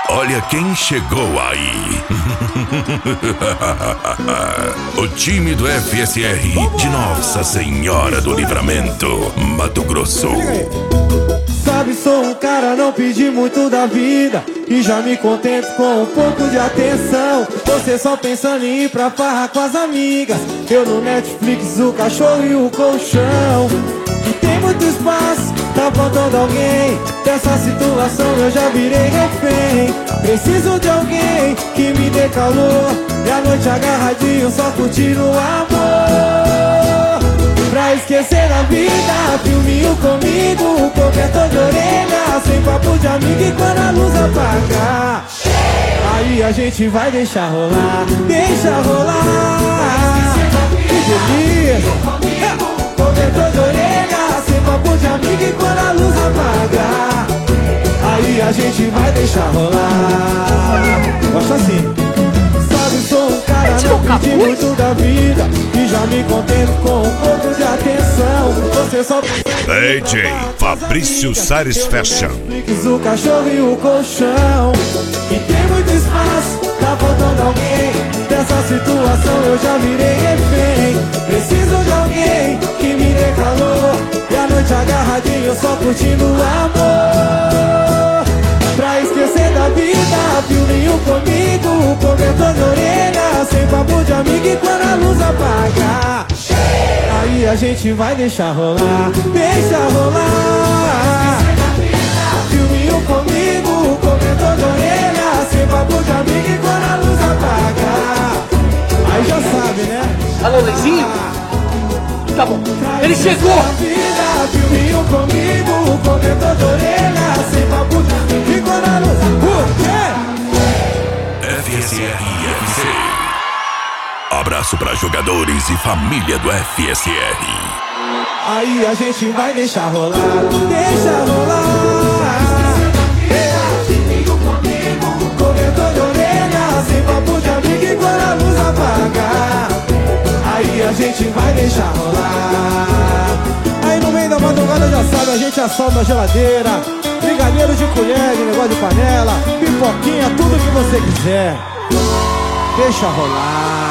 Olha quem chegou aí. O time do FSR de Nossa Senhora do Livramento, Mato Grosso. Sabe, sou um cara, não pedi muito da vida e já me contento com um pouco de atenção. Você só pensando em ir pra farra com as amigas, eu no Netflix, o cachorro e o colchão. E tem muito espaço, tá faltando alguém. Dessa situação eu já virei refém. Preciso de alguém que me dê calor e a noite agarradinho só curtindo o amor. Pra esquecer da vida, filminho comigo, cobertor de orelha, sem papo de amigo e quando a luz apagar, aí a gente vai deixar rolar, deixa rolar. Que delícia! Cobertor de orelha, sem papo de amigo e quando a luz apagar, aí a gente vai deixar rolar. Gosto assim. Sabe, sou um cara, não pedi muito da vida e já me contento com um pouco de atenção. Você só DJ Fabrício Sares Fashion. O cachorro e o colchão. E tem muito espaço, tá faltando alguém. Dessa situação eu já virei refém. Preciso de alguém que me dê calor e a noite agarradinho só curtindo o amor. Pra esquecer da vida, filminho comigo, cobertor de orelha, sem papo de amigo e quando a luz apagar, aí a gente vai deixar rolar, deixa rolar. Filminho comigo, cobertor de orelha, sem papo de amigo e quando a luz apagar, aí já sabe, né? Alô, Leizinho? Tá bom, ele chegou! Filminho comigo, cobertor de orelha, sem papo de amigo e quando a luz FSR e FC. Abraço para jogadores e família do FSR. aí a gente vai deixar rolar, deixa rolar. Filminho comigo, cobertor de orelha, sem papo de amigo e quando a luz apagar, aí a gente vai deixar rolar. Aí no meio da madrugada já sabe, a gente assalta a geladeira, brigadeiro de colher, de negócio de panela, pipoquinha, tudo que você quiser. Deixa rolar.